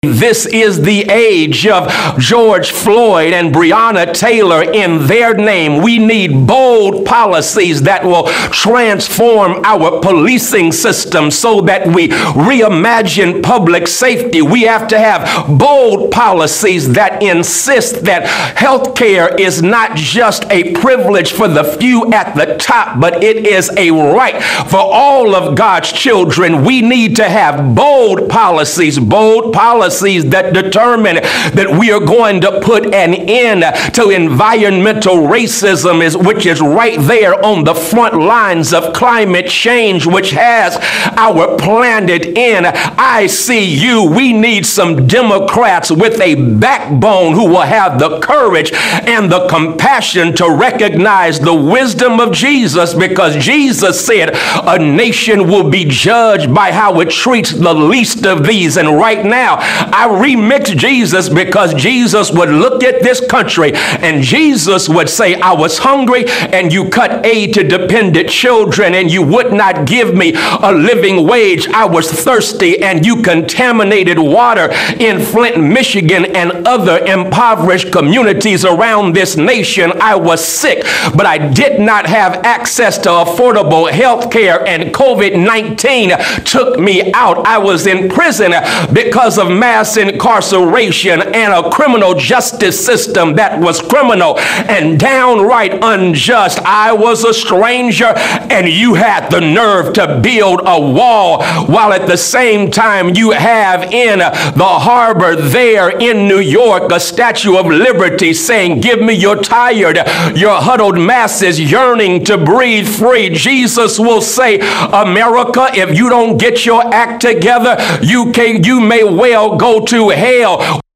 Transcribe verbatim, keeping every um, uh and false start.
This is the age of George Floyd and Breonna Taylor. In their name, we need bold policies that will transform our policing system so that we reimagine public safety. We have to have bold policies that insist that health care is not just a privilege for the few at the top, but it is a right for all of God's children. We need to have bold policies, bold policies that determine that we are going to put an end to environmental racism, is which is right there on the front lines of climate change, which has our planet in I C U. We need some Democrats with a backbone who will have the courage and the compassion to recognize the wisdom of Jesus, because Jesus said a nation will be judged by how it treats the least of these. And right now, I remix Jesus, because Jesus would look at this country and Jesus would say, I was hungry and you cut aid to dependent children and you would not give me a living wage. I was thirsty and you contaminated water in Flint, Michigan and other impoverished communities around this nation. I was sick, but I did not have access to affordable health care, and COVID nineteen took me out. I was in prison because of mass incarceration and a criminal justice system that was criminal and downright unjust. I was a stranger and you had the nerve to build a wall, while at the same time you have in the harbor there in New York a Statue of Liberty saying, give me your tired, your huddled masses yearning to breathe free. Jesus will say, America, if you don't get your act together, you can, you may well go to hell.